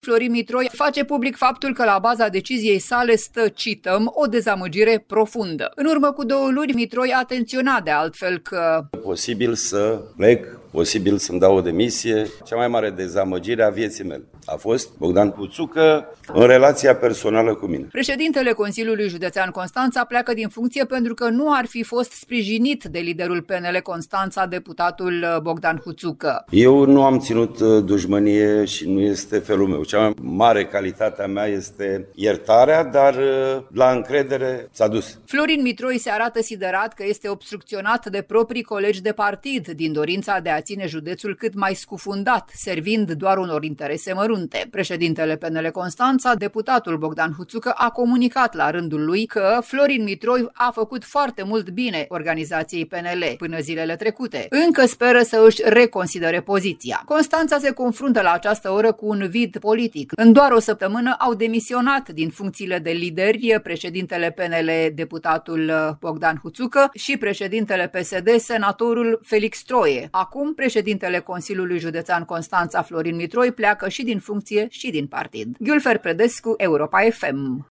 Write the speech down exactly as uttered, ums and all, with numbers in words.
Florin Mitroi face public faptul că la baza deciziei sale stă, cităm, o dezamăgire profundă. În urmă cu două luni, Mitroi atenționa de altfel că posibil să plec, posibil să-mi dau o demisie. Cea mai mare dezamăgire a vieții mele a fost Bogdan Huțucă în relația personală cu mine. Președintele Consiliului Județean Constanța pleacă din funcție pentru că nu ar fi fost sprijinit de liderul P N L Constanța, deputatul Bogdan Huțucă. Eu nu am ținut dușmănie și nu este felul meu. Cea mai mare calitate a mea este iertarea, dar la încredere s-a dus. Florin Mitroi se arată siderat că este obstrucționat de proprii colegi de partid din dorința de a ține județul cât mai scufundat, servind doar unor interese mărunte. Președintele P N L Constanța, deputatul Bogdan Huțucă, a comunicat la rândul lui că Florin Mitroi a făcut foarte mult bine organizației P N L până zilele trecute. Încă speră să își reconsidere poziția. Constanța se confruntă la această oră cu un vid politic. În doar o săptămână au demisionat din funcțiile de lideri președintele P N L, deputatul Bogdan Huțucă, și președintele P S D, senatorul Felix Troie. Acum, președintele Consiliului Județean Constanța, Florin Mitroi, pleacă și din funcție și din partid. Gülfer Predescu, Europa F M.